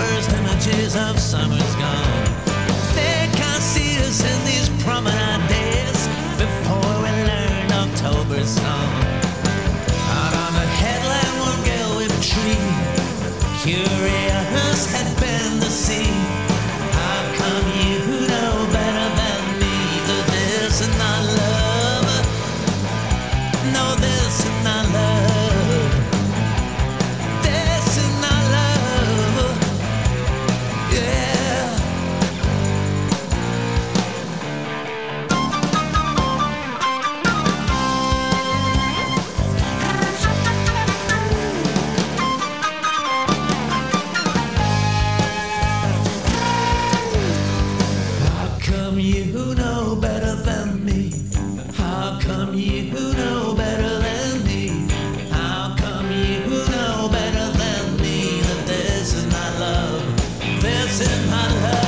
first images of summer's gone. They can't see us in these promenade days before we learn October's song. Out on the headland, one girl with a tree, curious had been to see. How come you know better than me that this is not love? No, this is not love. This is not love. Yeah. How come you know better than me? How come you know better than me? How come you know better than me that this is not love? This is not love.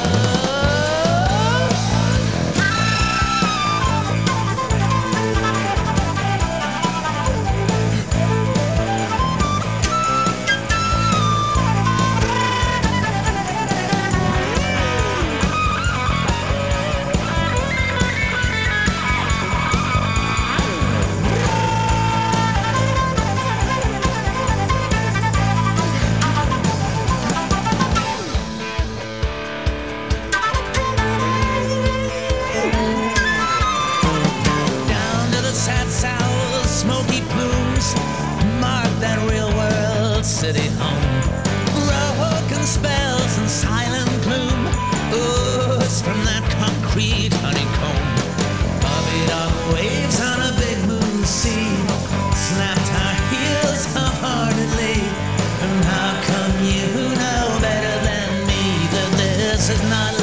Down to the sad south, smoky plumes mark that real world city home. Broken spells and silent gloom ooze from that concrete honeycomb. Bobbied up waves on a big moon sea snapped our heels half-heartedly. And how come you know better than me that this is not